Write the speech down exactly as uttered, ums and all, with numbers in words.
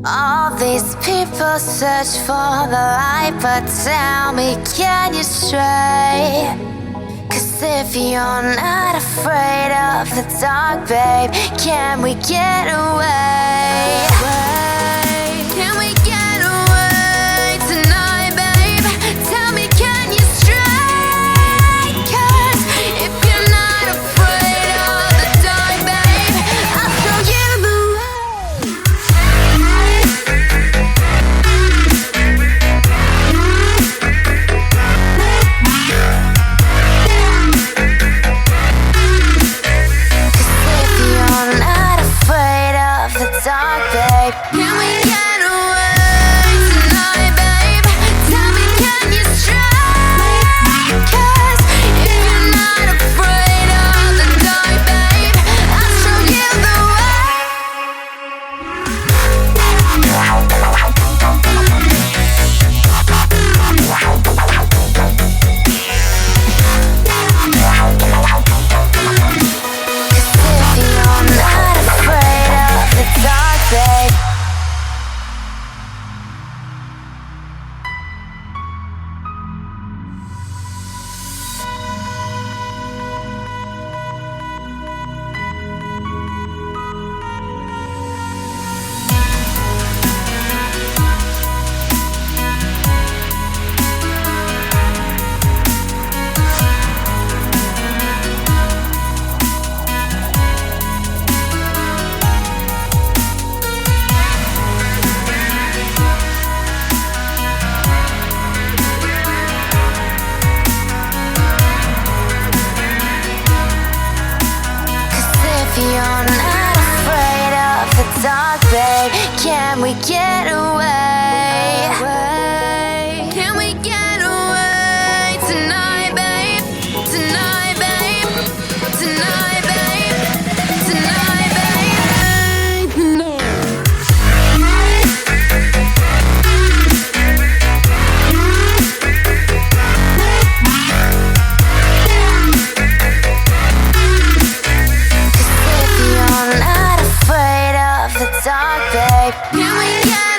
All these people search for the light, but tell me, can you stray? Cause if you're not afraid of the dark, babe, can we get away? Can we get away tonight, babe? Tell me, can you stray? Cause if you're not afraid of the dark, babe, I'll show you the way. Cause if you're not afraid of the dark, babe, can we get away tonight, babe? Tell me, can you stray? Cause if you're not afraid of the dark, babe, I'll show you the Cause if you're not afraid of the dark, babe. If you're not afraid of the dark, babe, can we get away? Can we get away tonight, babe? Tonight, babe. Tonight, babe. Tonight, babe. If you're not afraid of the dark, babe, can we get